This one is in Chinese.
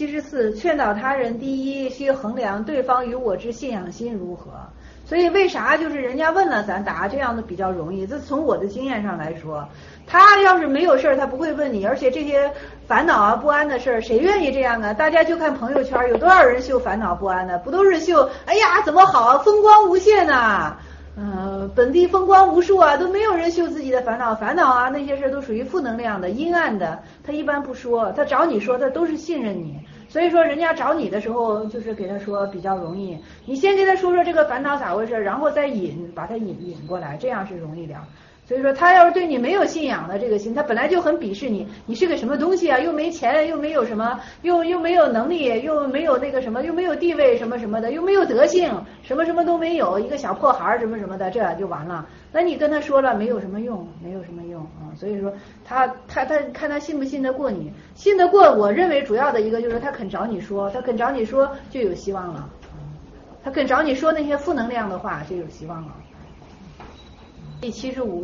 74，劝导他人，第一需衡量对方与我之信仰心如何。所以为啥就是人家问了咱答这样的比较容易？这从我的经验上来说，他要是没有事儿，他不会问你。而且这些烦恼啊、不安的事儿，谁愿意这样啊？大家就看朋友圈有多少人秀烦恼不安的，不都是秀？哎呀，怎么好啊，风光无限呐、本地风光无数啊，都没有人秀自己的烦恼啊，那些事都属于负能量的、阴暗的，他一般不说，他找你说，他都是信任你。所以说人家找你的时候，就是给他说比较容易，你先给他说说这个烦恼咋回事，然后再把他引过来，这样是容易点。所以说他要是对你没有信仰的这个心，他本来就很鄙视你，你是个什么东西啊，又没钱，又没有什么，又没有能力，又没有那个什么，又没有地位什么什么的，又没有德性，什么什么都没有，一个小破孩什么什么的，这就完了。那你跟他说了没有什么用啊。所以说他看他信不信得过你，信得过，我认为主要的一个就是他肯找你说，就有希望了。他肯找你说那些负能量的话就有希望了。第75